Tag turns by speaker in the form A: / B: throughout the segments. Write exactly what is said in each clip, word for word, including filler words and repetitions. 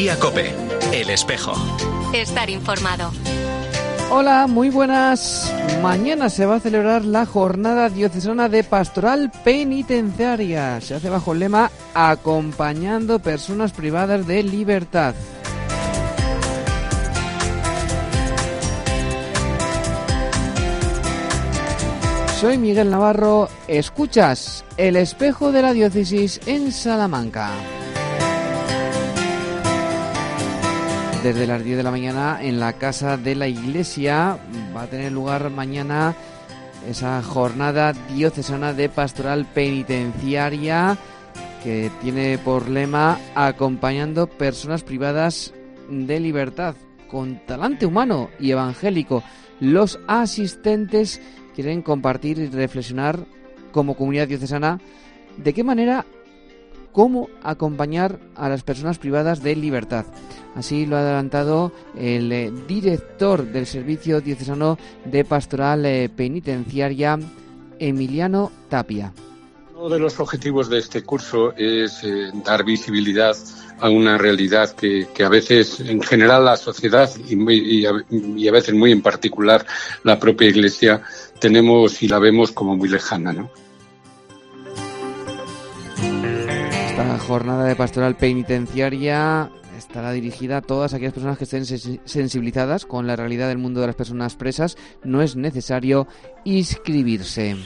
A: Día COPE, El Espejo.
B: Estar informado.
C: Hola, muy buenas. Mañana se va a celebrar la Jornada Diocesana de Pastoral Penitenciaria. Se hace bajo el lema Acompañando Personas Privadas de Libertad. Soy Miguel Navarro, escuchas El Espejo de la Diócesis en Salamanca. Desde las diez de la mañana en la Casa de la Iglesia va a tener lugar mañana esa Jornada Diocesana de Pastoral Penitenciaria que tiene por lema Acompañando Personas Privadas de Libertad. Con talante humano y evangélico, los asistentes quieren compartir y reflexionar como comunidad diocesana de qué manera, cómo acompañar a las personas privadas de libertad. Así lo ha adelantado el eh, director del Servicio Diocesano de Pastoral eh, Penitenciaria, Emiliano Tapia.
D: Uno de los objetivos de este curso es eh, dar visibilidad a una realidad que, que a veces, en general, la sociedad y, muy, y, a, y a veces muy en particular la propia Iglesia, tenemos y la vemos como muy lejana, ¿no?
C: Esta jornada de pastoral penitenciaria estará dirigida a todas aquellas personas que estén sensibilizadas con la realidad del mundo de las personas presas. No es necesario inscribirse.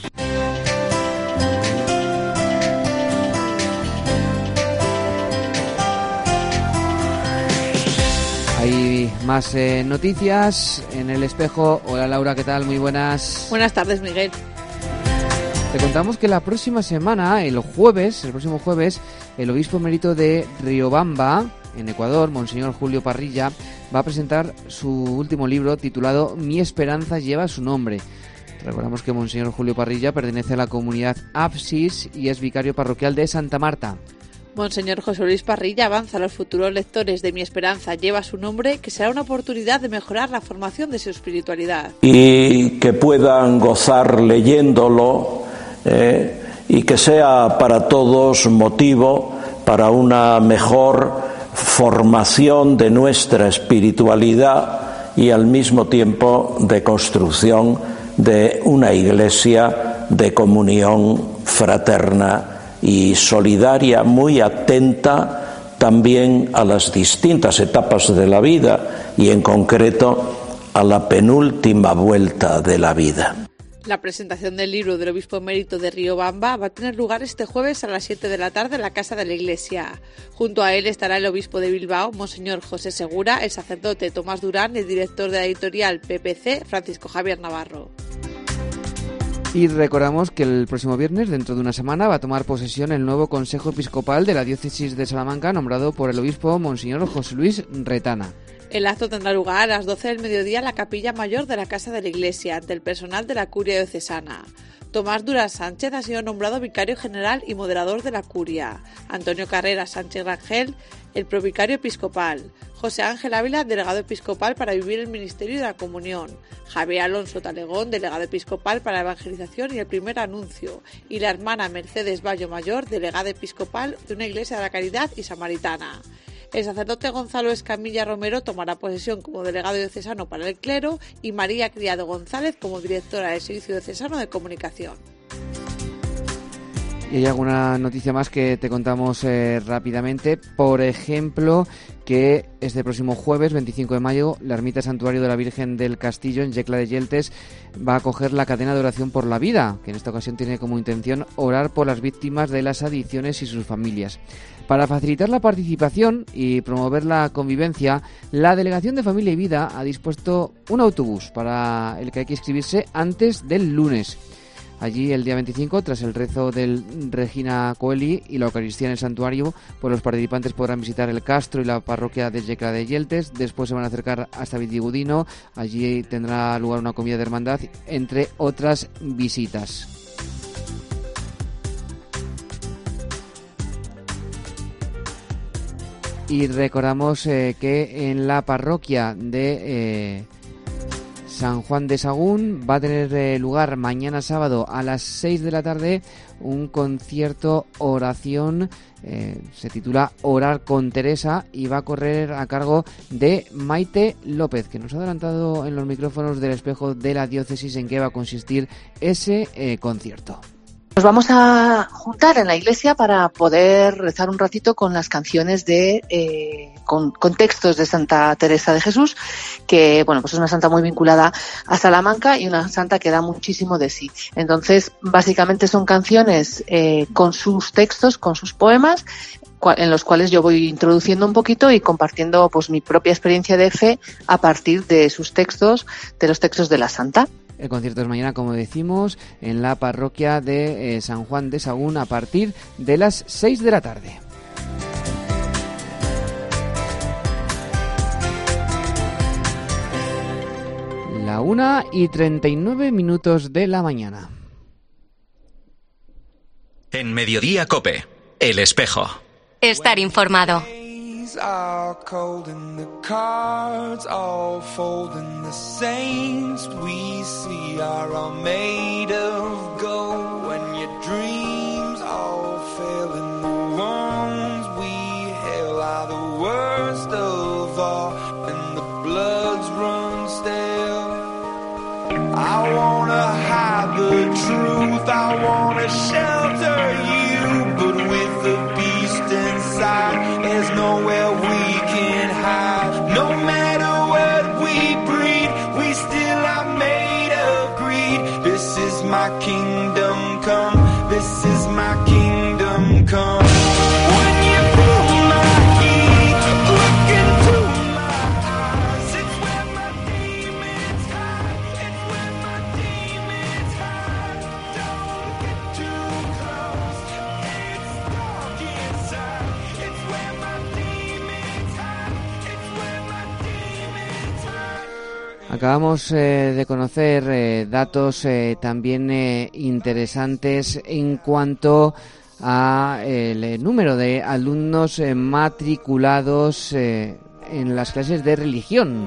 C: Hay más eh, noticias en El Espejo. Hola Laura, ¿qué tal? Muy buenas.
E: Buenas tardes, Miguel.
C: Te contamos que la próxima semana, el jueves, el próximo jueves, el obispo emérito de Riobamba, en Ecuador, Monseñor Julio Parrilla, va a presentar su último libro titulado Mi esperanza lleva su nombre. Recordamos que Monseñor Julio Parrilla pertenece a la comunidad Apsis y es vicario parroquial de Santa Marta.
E: Monseñor José Luis Parrilla avanza a los futuros lectores de Mi esperanza lleva su nombre que será una oportunidad de mejorar la formación de su espiritualidad.
F: Y que puedan gozar leyéndolo eh, y que sea para todos motivo para una mejor formación de nuestra espiritualidad y al mismo tiempo de construcción de una iglesia de comunión fraterna y solidaria, muy atenta también a las distintas etapas de la vida y en concreto a la penúltima vuelta de la vida.
E: La presentación del libro del obispo emérito de Riobamba va a tener lugar este jueves a las siete de la tarde en la Casa de la Iglesia. Junto a él estará el obispo de Bilbao, Monseñor José Segura, el sacerdote Tomás Durán y el director de la editorial P P C, Francisco Javier Navarro.
C: Y recordamos que el próximo viernes, dentro de una semana, va a tomar posesión el nuevo Consejo Episcopal de la Diócesis de Salamanca, nombrado por el obispo Monseñor José Luis Retana.
E: El acto tendrá lugar a las doce del mediodía en la capilla mayor de la Casa de la Iglesia, ante el personal de la Curia Diocesana. Tomás Durán Sánchez ha sido nombrado vicario general y moderador de la Curia. Antonio Carreras Sánchez Rangel, el provicario episcopal. José Ángel Ávila, delegado episcopal para vivir el ministerio de la comunión. Javier Alonso Talegón, delegado episcopal para la evangelización y el primer anuncio. Y la hermana Mercedes Bayo Mayor, delegada episcopal de una iglesia de la Caridad y Samaritana. El sacerdote Gonzalo Escamilla Romero tomará posesión como delegado diocesano para el clero y María Criado González como directora del Servicio Diocesano de Comunicación.
C: Y hay alguna noticia más que te contamos eh, rápidamente. Por ejemplo, que este próximo jueves, veinticinco de mayo, la ermita Santuario de la Virgen del Castillo, en Yecla de Yeltes, va a acoger la cadena de oración por la vida, que en esta ocasión tiene como intención orar por las víctimas de las adicciones y sus familias. Para facilitar la participación y promover la convivencia, la Delegación de Familia y Vida ha dispuesto un autobús para el que hay que inscribirse antes del lunes. Allí, el día veinticinco, tras el rezo del Regina Coeli y la Eucaristía en el santuario, pues los participantes podrán visitar el castro y la parroquia de Yecla de Yeltes. Después se van a acercar hasta Vitigudino. Allí tendrá lugar una comida de hermandad, entre otras visitas. Y recordamos eh, que en la parroquia de... Eh, San Juan de Sagún. Va a tener eh, lugar mañana sábado a las seis de la tarde un concierto oración, eh, se titula Orar con Teresa, y va a correr a cargo de Maite López, que nos ha adelantado en los micrófonos del Espejo de la Diócesis en qué va a consistir ese eh, concierto.
G: Nos vamos a juntar en la iglesia para poder rezar un ratito con las canciones de, eh, con, con textos de Santa Teresa de Jesús, que, bueno, pues es una santa muy vinculada a Salamanca y una santa que da muchísimo de sí. Entonces, básicamente son canciones eh, con sus textos, con sus poemas, en los cuales yo voy introduciendo un poquito y compartiendo pues mi propia experiencia de fe a partir de sus textos, de los textos de la santa.
C: El concierto es mañana, como decimos, en la parroquia de eh, San Juan de Sagún a partir de las seis de la tarde. La una y treinta y nueve minutos de la mañana.
A: En Mediodía COPE, El Espejo.
B: Estar informado.
H: Are cold and the cards all fold and the saints we see are all made of gold. When your dreams all fail and the wounds we hail are the worst of all and the bloods run stale. I wanna hide the truth, I wanna shelter you, but with the beast inside there's nowhere we can hide. No matter what we breed, we still are made of greed. This is my kingdom come, this is my kingdom come. When you feel my heat, look into my eyes. It's where my demons hide, it's where my demons hide. Don't get too close, it's dark inside. It's where my demons hide, it's where my demons hide.
C: Acabamos eh, de conocer eh, datos eh, también eh, interesantes en cuanto a el eh, número de alumnos eh, matriculados eh, en las clases de religión.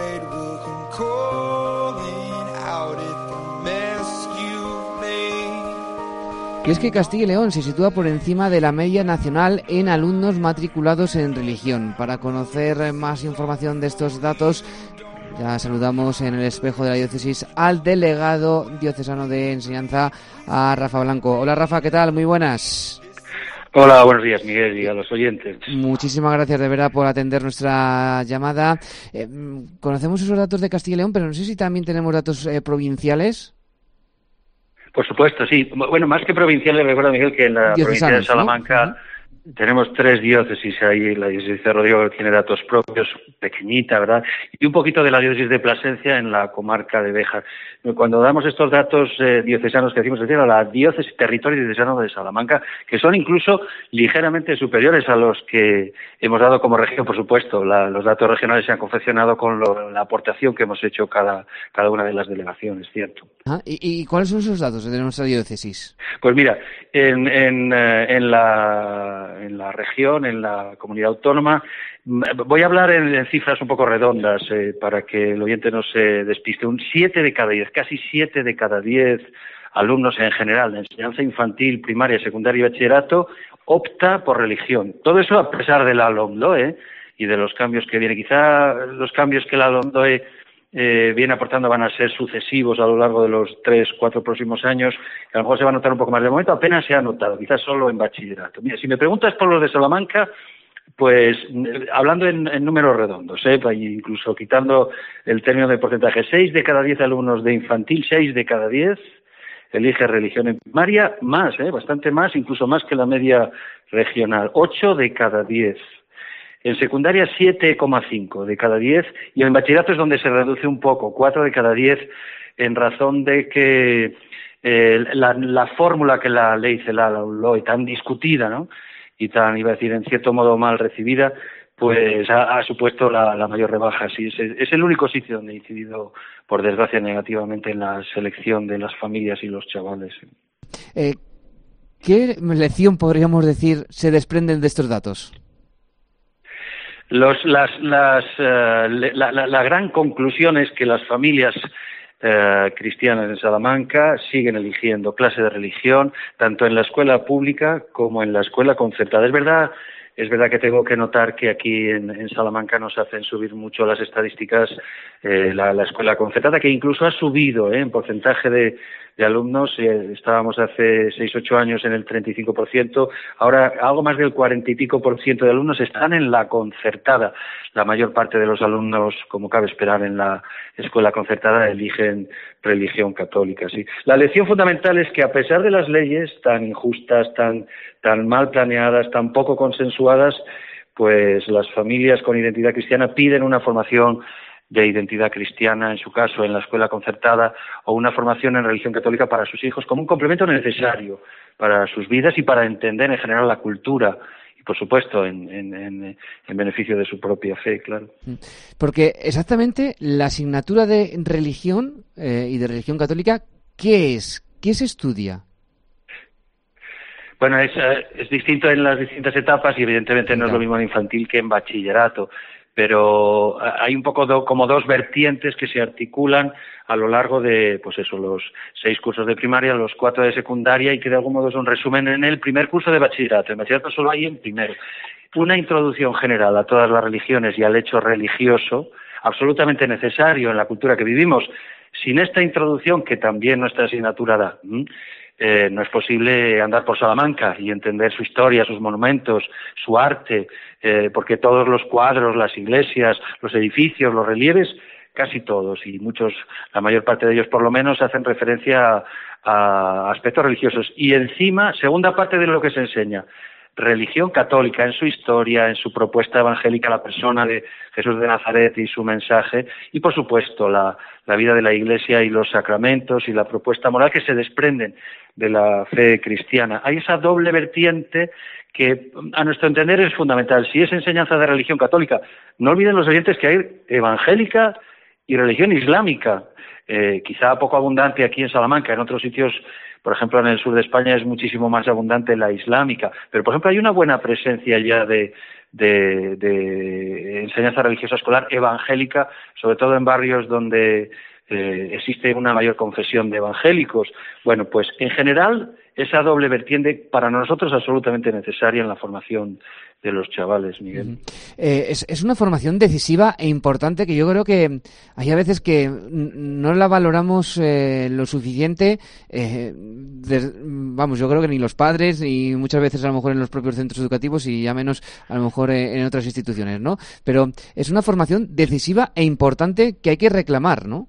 C: Y es que Castilla y León se sitúa por encima de la media nacional en alumnos matriculados en religión. Para conocer más información de estos datos, ya saludamos en el Espejo de la Diócesis al delegado diocesano de enseñanza, a Rafa Blanco. Hola Rafa, ¿qué tal? Muy buenas.
I: Hola, buenos días Miguel y a los oyentes.
C: Muchísimas gracias de verdad por atender nuestra llamada. Eh, conocemos esos datos de Castilla y León, pero no sé si también tenemos datos eh, provinciales.
I: Por supuesto, sí. Bueno, más que provinciales, recuerda Miguel que en la provincia de Salamanca, ¿no? Tenemos tres diócesis ahí. La diócesis de Rodrigo tiene datos propios, pequeñita, ¿verdad? Y un poquito de la diócesis de Plasencia en la comarca de Béjar. Cuando damos estos datos eh, diocesanos que decimos, es decir, a la diócesis, territorio diocesano de Salamanca, que son incluso ligeramente superiores a los que hemos dado como región, por supuesto. La, los datos regionales se han confeccionado con lo, la aportación que hemos hecho cada, cada una de las delegaciones, ¿cierto?
C: Ah, ¿y, ¿Y cuáles son esos datos de nuestra diócesis?
I: Pues mira, en, en, en la en la región, en la comunidad autónoma. Voy a hablar en, en cifras un poco redondas eh, para que el oyente no se despiste. Un siete de cada diez, casi siete de cada diez alumnos en general de enseñanza infantil, primaria, secundaria y bachillerato opta por religión. Todo eso a pesar de la LOMLOE y de los cambios que viene. Quizá los cambios que la LOMLOE Eh, viene aportando van a ser sucesivos a lo largo de los tres, cuatro próximos años, que a lo mejor se va a notar un poco más. De momento apenas se ha notado, quizás solo en bachillerato. Mira, si me preguntas por los de Salamanca, pues hablando en, en números redondos, ¿eh? Incluso quitando el término de porcentaje, seis de cada diez alumnos de infantil, seis de cada diez elige religión en primaria, más, ¿eh? Bastante más, incluso más que la media regional, ocho de cada diez. En secundaria, siete coma cinco de cada diez, y en bachillerato es donde se reduce un poco, cuatro de cada diez, en razón de que eh, la, la fórmula que la ley CELA, la LOE, tan discutida, ¿no?, y tan, iba a decir, en cierto modo mal recibida, pues ha, ha supuesto la, la mayor rebaja. Sí, es, es el único sitio donde ha incidido, por desgracia, negativamente en la selección de las familias y los chavales.
C: Eh, ¿Qué lección, podríamos decir, se desprenden de estos datos?
I: Los, las, las, uh, la, la, la gran conclusión es que las familias eh, cristianas en Salamanca siguen eligiendo clase de religión, tanto en la escuela pública como en la escuela concertada. Es verdad, es verdad que tengo que notar que aquí en, en Salamanca nos hacen subir mucho las estadísticas eh, la, la escuela concertada, que incluso ha subido eh, en porcentaje de, de alumnos. Eh, estábamos hace seis, ocho años en el treinta y cinco por ciento, ahora algo más del cuarenta y pico por ciento de alumnos están en la concertada. La mayor parte de los alumnos, como cabe esperar en la escuela concertada, eligen religión católica. Sí. La lección fundamental es que a pesar de las leyes tan injustas, tan, tan mal planeadas, tan poco consensuadas, pues las familias con identidad cristiana piden una formación de identidad cristiana, en su caso en la escuela concertada, o una formación en religión católica para sus hijos como un complemento necesario para sus vidas y para entender en general la cultura y, por supuesto, en, en, en, en beneficio de su propia fe, claro.
C: Porque exactamente la asignatura de religión eh, y de religión católica, ¿qué es? ¿Qué se estudia?
I: Bueno, es, es distinto en las distintas etapas y evidentemente no es lo mismo en infantil que en bachillerato, pero hay un poco do, como dos vertientes que se articulan a lo largo de, pues eso, los seis cursos de primaria, los cuatro de secundaria y que de algún modo son resumen en el primer curso de bachillerato. En bachillerato solo hay en primero una introducción general a todas las religiones y al hecho religioso, absolutamente necesario en la cultura que vivimos. Sin esta introducción, que también nuestra asignatura da, Eh, no es posible andar por Salamanca y entender su historia, sus monumentos, su arte, eh, porque todos los cuadros, las iglesias, los edificios, los relieves, casi todos y muchos, la mayor parte de ellos por lo menos, hacen referencia a, a aspectos religiosos. Y encima, segunda parte de lo que se enseña, religión católica en su historia, en su propuesta evangélica, la persona de Jesús de Nazaret y su mensaje, y por supuesto la, la vida de la Iglesia y los sacramentos y la propuesta moral que se desprenden de la fe cristiana. Hay esa doble vertiente que, a nuestro entender, es fundamental. Si es enseñanza de religión católica, no olviden los oyentes que hay evangélica y religión islámica, eh, quizá poco abundante aquí en Salamanca, en otros sitios, por ejemplo, en el sur de España es muchísimo más abundante la islámica, pero por ejemplo hay una buena presencia ya de, de, de enseñanza religiosa escolar evangélica, sobre todo en barrios donde eh, existe una mayor confesión de evangélicos. Bueno, pues en general esa doble vertiente para nosotros es absolutamente necesaria en la formación de los chavales, Miguel.
C: Uh-huh. Eh, es, es una formación decisiva e importante que yo creo que hay a veces que no la valoramos eh, lo suficiente. Eh, de, vamos, yo creo que ni los padres y muchas veces a lo mejor en los propios centros educativos y ya menos a lo mejor eh, en otras instituciones, ¿no? Pero es una formación decisiva e importante que hay que reclamar, ¿no?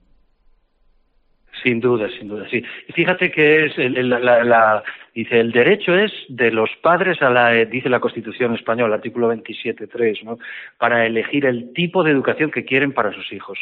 I: Sin duda, sin duda, sí. Y fíjate que es el, el, la, la, dice el derecho es de los padres a la, dice la Constitución española, artículo veintisiete punto tres, ¿no? Para elegir el tipo de educación que quieren para sus hijos.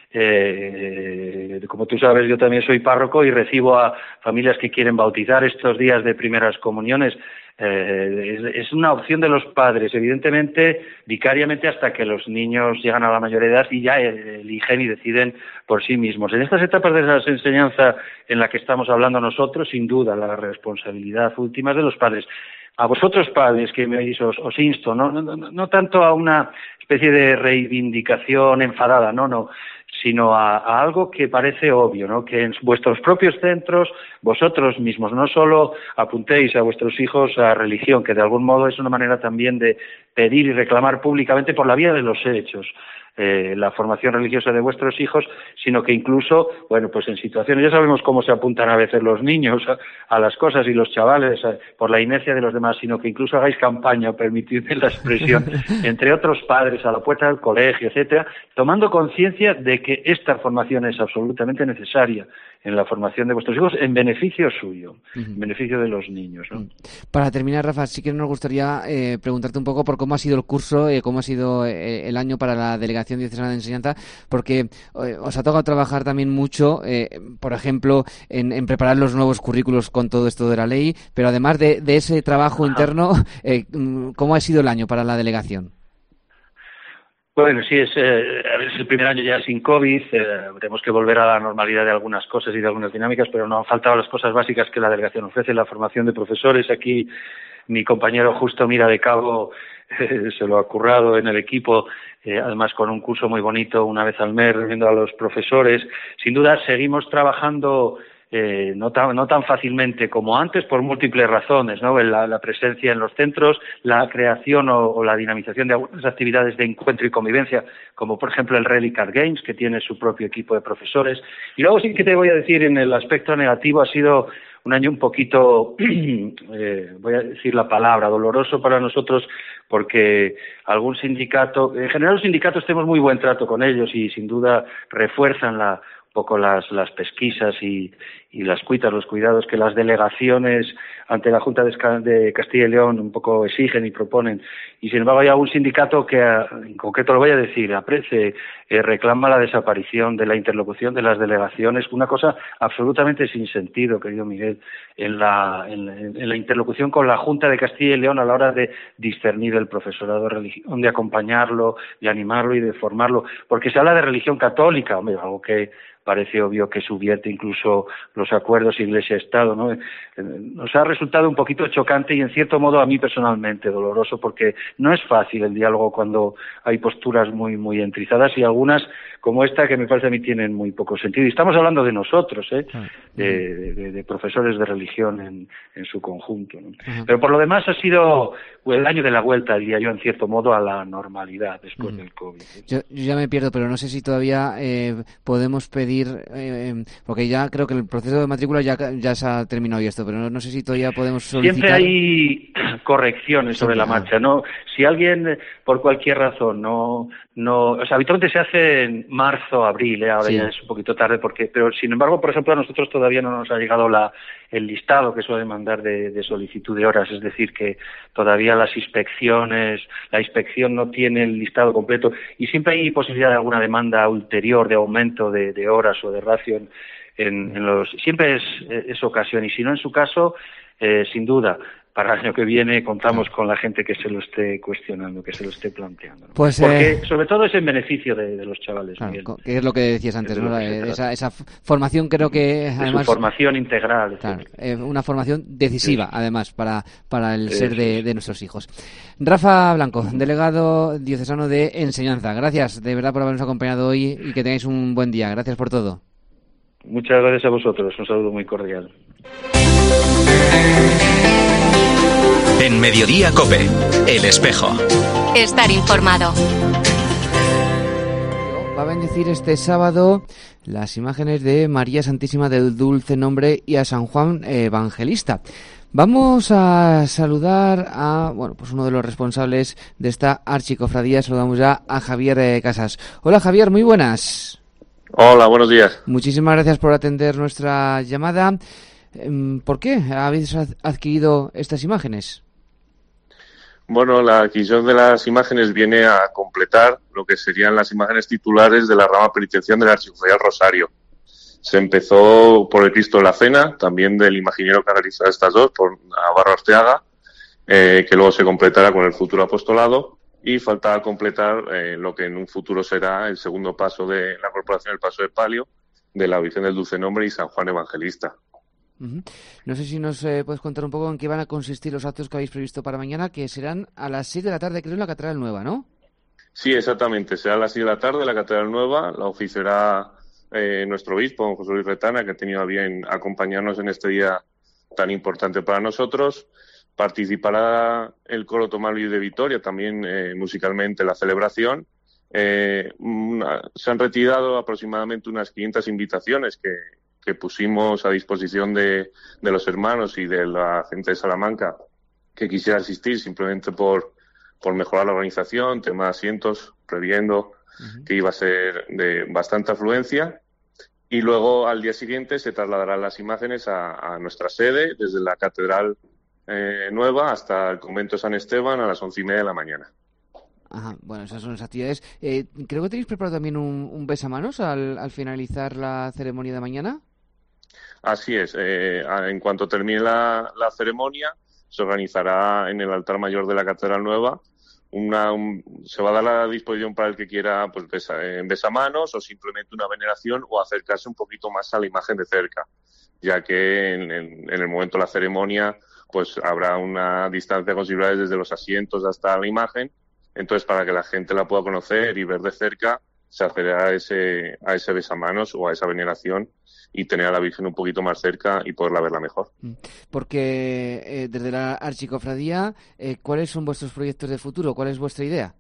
I: Eh, como tú sabes, yo también soy párroco y recibo a familias que quieren bautizar estos días de primeras comuniones. Eh, es, es una opción de los padres, evidentemente, vicariamente hasta que los niños llegan a la mayoría de edad y ya eligen y deciden por sí mismos. En estas etapas de la enseñanza en la que estamos hablando nosotros, sin duda, la responsabilidad última es de los padres. A vosotros, padres, que me oís, os, os insto, no, no, no, no tanto a una especie de reivindicación enfadada, no, no, sino a, a algo que parece obvio, ¿no? Que en vuestros propios centros, vosotros mismos, no solo apuntéis a vuestros hijos a religión, que de algún modo es una manera también de pedir y reclamar públicamente por la vía de los hechos eh, la formación religiosa de vuestros hijos, sino que incluso, bueno, pues en situaciones, ya sabemos cómo se apuntan a veces los niños a, a las cosas y los chavales a, por la inercia de los demás, sino que incluso hagáis campaña, permitidme la expresión, entre otros padres a la puerta del colegio, etcétera, tomando conciencia de que esta formación es absolutamente necesaria en la formación de vuestros hijos en beneficio suyo, uh-huh. en beneficio de los niños, ¿no?
C: Para terminar, Rafa, sí que nos gustaría eh, preguntarte un poco por cómo ha sido el curso, eh, cómo ha sido eh, el año para la Delegación Diocesana de Enseñanza, porque eh, os ha tocado trabajar también mucho, eh, por ejemplo, en, en preparar los nuevos currículos con todo esto de la ley, pero además de, de ese trabajo uh-huh. interno, eh, ¿cómo ha sido el año para la delegación?
I: Bueno, sí, es, eh, es el primer año ya sin COVID, eh, tenemos que volver a la normalidad de algunas cosas y de algunas dinámicas, pero no han faltado las cosas básicas que la delegación ofrece, la formación de profesores. Aquí mi compañero Justo Mira de Cabo eh, se lo ha currado en el equipo, eh, además con un curso muy bonito una vez al mes, reuniendo a los profesores. Sin duda seguimos trabajando Eh, no, tan, no tan fácilmente como antes por múltiples razones, ¿no? La, la presencia en los centros, la creación o, o la dinamización de algunas actividades de encuentro y convivencia, como por ejemplo el Relic Card Games, que tiene su propio equipo de profesores. Y luego sí que te voy a decir, en el aspecto negativo, ha sido un año un poquito, eh, voy a decir la palabra, doloroso para nosotros, porque algún sindicato, en general los sindicatos tenemos muy buen trato con ellos y sin duda refuerzan la poco las, las pesquisas y, y las cuitas, los cuidados que las delegaciones ante la Junta de Castilla y León un poco exigen y proponen. Y sin embargo hay algún sindicato que, en concreto lo voy a decir, aprece, eh, reclama la desaparición de la interlocución de las delegaciones, una cosa absolutamente sin sentido, querido Miguel, en la, en, en la interlocución con la Junta de Castilla y León a la hora de discernir el profesorado de religión, de acompañarlo, de animarlo y de formarlo, porque se habla de religión católica, hombre, algo que parece obvio que subvierte incluso los acuerdos Iglesia-Estado, ¿no? Nos ha resultado un poquito chocante y en cierto modo a mí personalmente doloroso, porque no es fácil el diálogo cuando hay posturas muy muy entrizadas y algunas como esta que me parece a mí tienen muy poco sentido. Y estamos hablando de nosotros, ¿eh? de, de, de profesores de religión en, en su conjunto, ¿no? Uh-huh. Pero por lo demás ha sido el año de la vuelta, diría yo, en cierto modo, a la normalidad después uh-huh. del COVID, ¿eh?
C: Yo, yo ya me pierdo, pero no sé si todavía eh, podemos pedir, eh, porque ya creo que el proceso de matrícula ya, ya se ha terminado y esto, pero no, no sé si todavía podemos solicitar...
I: Siempre hay correcciones sobre la marcha, ¿no? Si alguien, por cualquier razón, no... no o sea, habitualmente se hace en marzo, abril, ¿eh? Ahora sí. Ya es un poquito tarde, porque pero sin embargo, por ejemplo, a nosotros todavía no nos ha llegado la el listado que suele mandar de, de solicitud de horas, es decir, que todavía las inspecciones, la inspección no tiene el listado completo y siempre hay posibilidad de alguna demanda ulterior de aumento de, de horas o de ratio en, en, en los... Siempre es, es ocasión y si no, en su caso, eh, sin duda, para el año que viene contamos con la gente que se lo esté cuestionando, que se lo esté planteando, ¿no?
C: Pues,
I: porque
C: eh...
I: sobre todo es en beneficio de, de los chavales,
C: claro,
I: Miguel.
C: Que es lo que decías antes, ¿no? Esa, esa formación creo que además...
I: Su formación integral.
C: Claro, eh, una formación decisiva, sí. además, para, para el sí, ser de, de nuestros hijos. Rafa Blanco, delegado diocesano de Enseñanza. Gracias, de verdad, por habernos acompañado hoy y que tengáis un buen día. Gracias por todo.
I: Muchas gracias a vosotros. Un saludo muy cordial.
A: En Mediodía COPE, El Espejo.
B: Estar informado.
C: Va a bendecir este sábado las imágenes de María Santísima del Dulce Nombre y a San Juan Evangelista. Vamos a saludar a, bueno, pues uno de los responsables de esta archicofradía. Saludamos ya a Javier Casas. Hola Javier, muy buenas.
J: Hola, buenos días.
C: Muchísimas gracias por atender nuestra llamada. ¿Por qué habéis adquirido estas imágenes?
J: Bueno, la adquisición de las imágenes viene a completar lo que serían las imágenes titulares de la rama penitencial de la Archicofradía del Rosario. Se empezó por el Cristo de la Cena, también del imaginero que ha realizado estas dos, por Navarro Arteaga, eh, que luego se completará con el futuro apostolado, y faltaba completar eh, lo que en un futuro será el segundo paso de la corporación, el paso de palio, de la Virgen del Dulce Nombre y San Juan Evangelista.
C: Uh-huh. No sé si nos eh, puedes contar un poco en qué van a consistir los actos que habéis previsto para mañana, que serán a las seis de la tarde, creo, en la Catedral Nueva, ¿no?
J: Sí, exactamente. Será a las seis de la tarde en la Catedral Nueva. La oficiará eh, nuestro obispo, José Luis Retana, que ha tenido a bien acompañarnos en este día tan importante para nosotros. Participará el coro Tomás Luis de Vitoria, también eh, musicalmente en la celebración. Eh, una, se han retirado aproximadamente unas quinientas invitaciones que que pusimos a disposición de, de los hermanos y de la gente de Salamanca que quisiera asistir simplemente por, por mejorar la organización, tema de asientos, previendo uh-huh. que iba a ser de bastante afluencia. Y luego al día siguiente se trasladarán las imágenes a, a nuestra sede, desde la Catedral eh, Nueva hasta el Convento de San Esteban a las once y media de la mañana.
C: Ajá, bueno, esas son las actividades. Eh, creo que tenéis preparado también un, un besamanos al, al finalizar la ceremonia de mañana.
J: Así es. Eh, en cuanto termine la, la ceremonia, se organizará en el altar mayor de la Catedral Nueva. Una, un, se va a dar la disposición para el que quiera pues besa, eh, besamanos o simplemente una veneración o acercarse un poquito más a la imagen de cerca, ya que en, en, en el momento de la ceremonia pues habrá una distancia considerable desde los asientos hasta la imagen. Entonces, para que la gente la pueda conocer y ver de cerca, se accederá a ese, a ese besamanos o a esa veneración y tener a la Virgen un poquito más cerca y poderla verla mejor.
C: Porque eh, desde la Archicofradía, eh, ¿cuáles son vuestros proyectos de futuro? ¿Cuál es vuestra idea?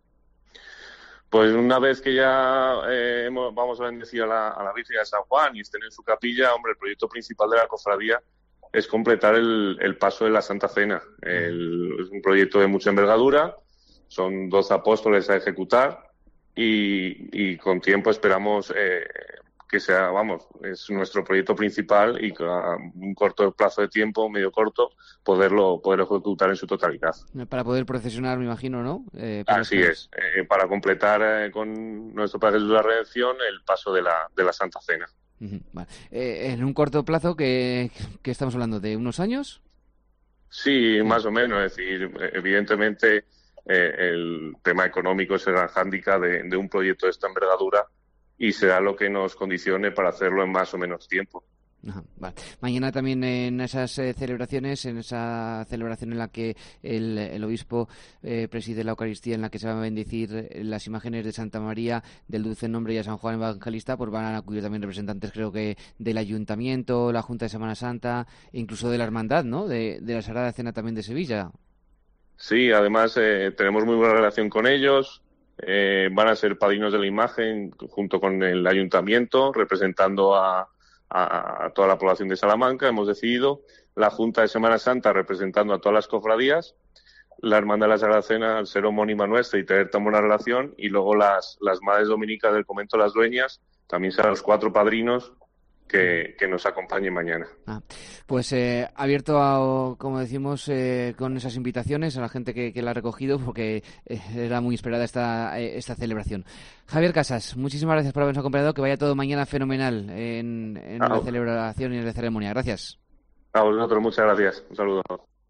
J: Pues una vez que ya eh, hemos, vamos a bendecir a la, a la Virgen de San Juan y estén en su capilla, hombre, el proyecto principal de la cofradía es completar el, el paso de la Santa Cena. El, es un proyecto de mucha envergadura, son doce apóstoles a ejecutar y, y con tiempo esperamos eh, que sea, vamos, es nuestro proyecto principal y a un corto plazo de tiempo, medio corto, poderlo poder ejecutar en su totalidad.
C: Para poder procesionar, me imagino, ¿no? Eh,
J: Así es, eh, para completar eh, con nuestro Padre Jesús de la Redención el paso de la, de la Santa Cena.
C: Uh-huh. Vale. Eh, en un corto plazo, que, que estamos hablando de unos años.
J: Sí, más o menos, es decir, evidentemente eh, el tema económico es el gran hándicap de, de un proyecto de esta envergadura y será lo que nos condicione para hacerlo en más o menos tiempo.
C: Ajá, vale. Mañana también en esas eh, celebraciones, en esa celebración en la que el, el obispo eh, preside la Eucaristía, en la que se van a bendecir las imágenes de Santa María, del Dulce Nombre y a San Juan Evangelista, pues van a acudir también representantes, creo que del Ayuntamiento, la Junta de Semana Santa, incluso de la Hermandad, ¿no? De, de la Sagrada Cena también de Sevilla. Sí, además eh, tenemos muy buena relación con ellos. Eh, van a ser padrinos de la imagen junto con el Ayuntamiento, representando a a toda la población de Salamanca. Hemos decidido la Junta de Semana Santa representando a todas las cofradías, la Hermandad de la Sagrada Cena al ser homónima nuestra y tener tan buena relación, y luego las, las madres dominicas del convento Las Dueñas también serán los cuatro padrinos que, que nos acompañen mañana. Ah, pues eh, abierto a, como decimos, eh, con esas invitaciones a la gente que, que la ha recogido, porque eh, era muy esperada esta, eh, esta celebración. Javier Casas, muchísimas gracias por habernos acompañado, que vaya todo mañana fenomenal en, en ah, la celebración y en la ceremonia. Gracias. A vosotros, muchas gracias. Un saludo.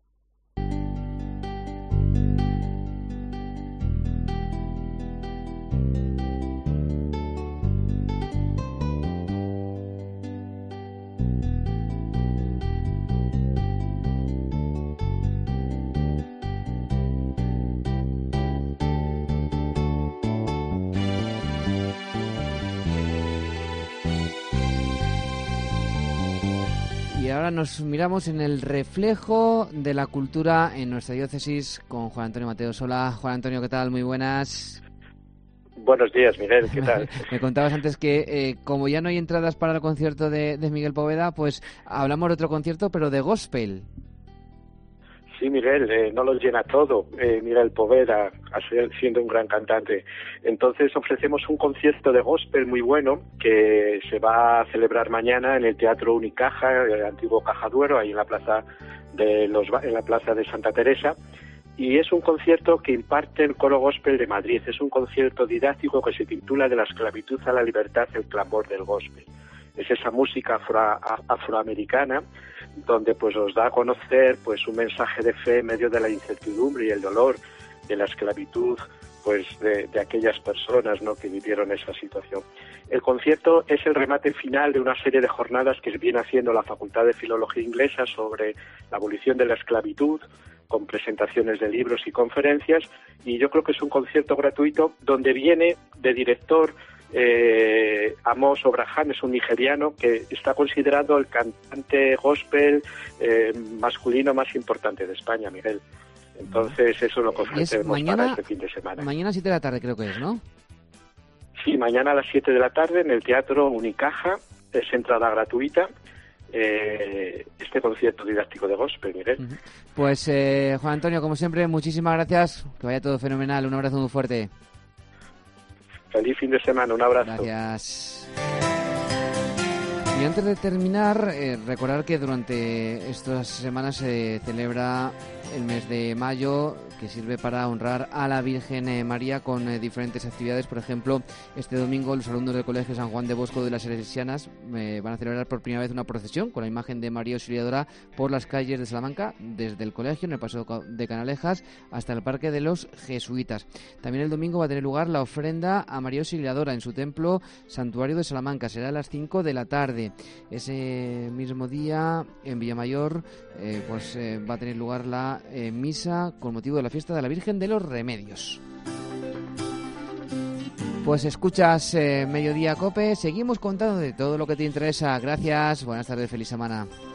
C: Y ahora nos miramos en el reflejo de la cultura en nuestra diócesis con Juan Antonio Mateos. Hola, Juan Antonio, ¿qué tal? Muy buenas.
K: Buenos días, Miguel, ¿qué tal?
C: Me contabas antes que eh, como ya no hay entradas para el concierto de, de Miguel Poveda, pues hablamos de otro concierto, pero de gospel.
K: Sí, Miguel, eh, no lo llena todo. Eh, Miguel Poveda, siendo un gran cantante. Entonces ofrecemos un concierto de gospel muy bueno que se va a celebrar mañana en el Teatro Unicaja, el antiguo Caja Duero, ahí en la plaza de los en la plaza de Santa Teresa. Y es un concierto que imparte el Coro Gospel de Madrid. Es un concierto didáctico que se titula De la esclavitud a la libertad, el clamor del gospel. Es esa música afro, afroamericana donde pues os da a conocer pues un mensaje de fe en medio de la incertidumbre y el dolor de la esclavitud pues de, de aquellas personas, ¿no?, que vivieron esa situación. El concierto es el remate final de una serie de jornadas que viene haciendo la Facultad de Filología Inglesa sobre la abolición de la esclavitud, con presentaciones de libros y conferencias, y yo creo que es un concierto gratuito donde viene de director Eh, Amos Obrahan, es un nigeriano que está considerado el cantante gospel eh, masculino más importante de España, Miguel. Entonces eso es lo que ofrecemos mañana, para este fin de semana.
C: Mañana a las siete de la tarde creo que es, ¿no?
K: Sí, mañana a las siete de la tarde en el Teatro Unicaja, es entrada gratuita, eh, este concierto didáctico de gospel, Miguel. Uh-huh.
C: Pues eh, Juan Antonio, como siempre, muchísimas gracias, que vaya todo fenomenal, un abrazo muy fuerte.
K: Feliz fin de semana, un abrazo.
C: Gracias. Y antes de terminar, eh, recordar que durante estas semanas se celebra el mes de mayo, que sirve para honrar a la Virgen eh, María con eh, diferentes actividades. Por ejemplo, este domingo los alumnos del Colegio San Juan de Bosco de las Salesianas eh, van a celebrar por primera vez una procesión con la imagen de María Auxiliadora por las calles de Salamanca, desde el colegio, en el Paseo de Canalejas, hasta el Parque de los Jesuitas. También el domingo va a tener lugar la ofrenda a María Auxiliadora en su templo santuario de Salamanca. Será a las cinco de la tarde. Ese mismo día, en Villamayor, eh, pues eh, va a tener lugar la eh, misa con motivo de la fiesta de la Virgen de los Remedios. Pues escuchas eh, Mediodía Cope, seguimos contando de todo lo que te interesa. Gracias, buenas tardes, feliz semana.